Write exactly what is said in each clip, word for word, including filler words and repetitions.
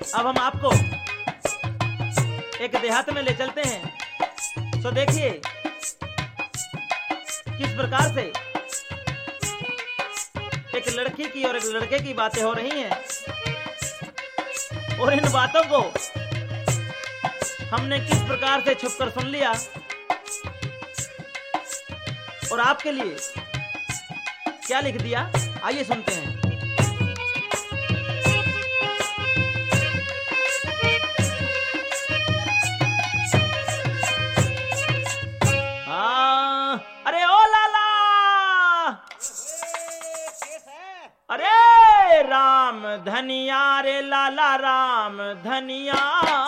अब हम आपको एक देहात में ले चलते हैं। तो देखिए किस प्रकार से एक लड़की की और एक लड़के की बातें हो रही हैं, और इन बातों को हमने किस प्रकार से छुपकर सुन लिया और आपके लिए क्या लिख दिया। आइए सुनते हैं। आ, अरे ओ लाला, अरे राम धनिया रे लाला राम धनिया,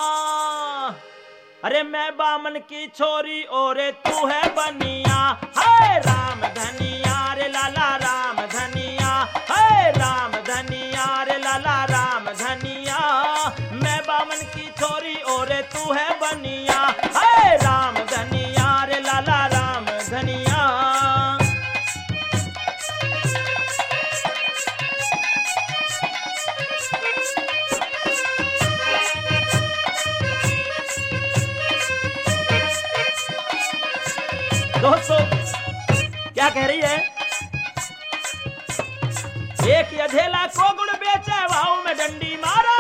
अरे मैं बामन की छोरी और तू है बनिया। हाय राम धनिया रे लाला राम धनिया, हाय राम धनिया रे लाला राम धनिया, मैं बामन की छोरी और तू है बनिया। हाय राम धनिया रे लाला राम धनिया। दोस्तों क्या कह रही है, एक अधेला को गुड़ बेचे भाव में डंडी मारा,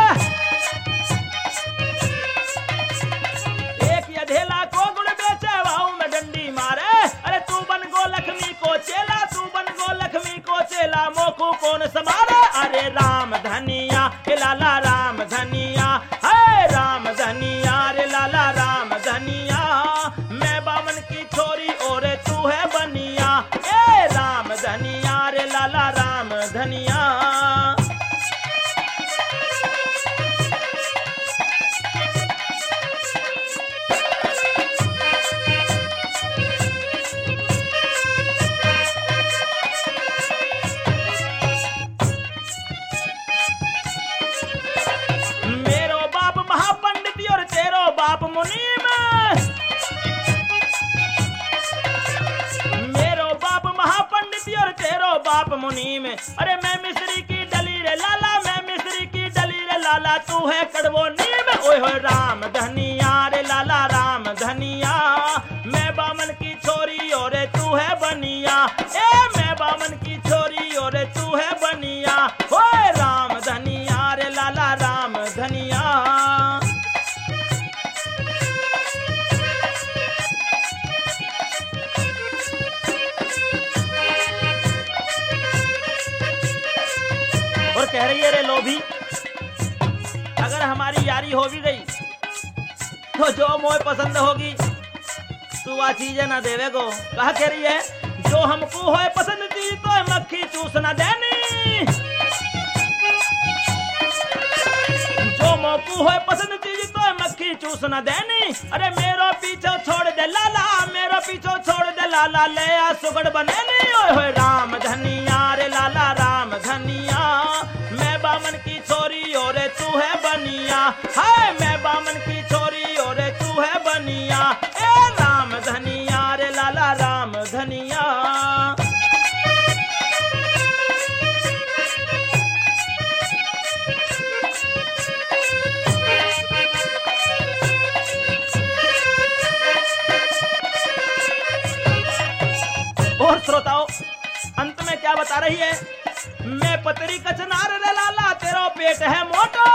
एक अधेला को गुड़ बेचे भाव में डंडी मारे। अरे तू बन गो लक्ष्मी को चेला, तू बन गो लक्ष्मी को चेला, मोकू कौन समारे। अरे राम धनिया रे लाला राम धनिया, है राम धनिया रे लाला राम धनिया, मैं बामन की छोरी और तू है बनिया। ए राम धनिया रे लाला राम धनिया। मेरो बाप महापंडित और तेरो बाप मुनीम, और तेरो बाप मुनि में। अरे मैं मिस्री की डली रे लाला, मैं मिस्री की डली रे लाला, तू है कड़वो नीम। ओए होए राम धनिया रे लाला राम धनिया, मैं बामन की छोरी और तू है बनिया। ए मैं बामन की छोरी और तू है बनिया। ओए राम धनिया रे लाला राम धनिया। और कह रही है रे लोभी, अगर हमारी यारी हो भी गई तो जो मोह पसंद होगी तू आ चीजें ना देवे को। कहा कह रही है, जो हमको होए पसंद थी तो मक्खी चूस ना देनी, जो मोकू होए पसंद थी तो मक्खी चूस ना देनी। अरे मेरो पीछो छोड़ दे लाला, मेरो पीछो छोड़ दे लाला, ले आ सुगड़ बनेनी। ओए होए राम धनिया रे लाला राम धनिया, मैं बामन की छोरी और तू है बनिया। हाय मैं बामन की छोरी और तू है बनिया। ए राम धनिया रे लाला राम धनिया। और श्रोताओं अंत में क्या बता रही है, मैं पतरी कचनार रे लाला, तेरो पेट है मोटो,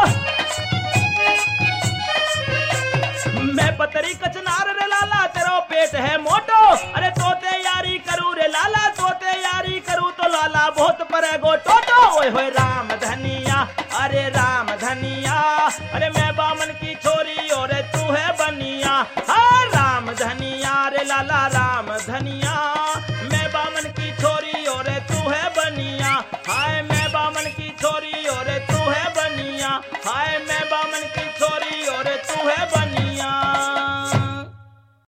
मैं पतरी कचनार रे लाला, तेरो पेट है मोटो। अरे तोते यारी करूं रे लाला, तोते यारी करूं तो लाला बहुत परेगो टोटो। ओए होए राम धनिया, अरे राम धनिया, अरे मैं बामन की छोरी और तू है बनिया। हाँ राम धनिया रे लाला राम धनिया, मैं बामन की छोरी और तू है बनिया। हाय मैं बामन की छोरी और तू है बनिया। हाय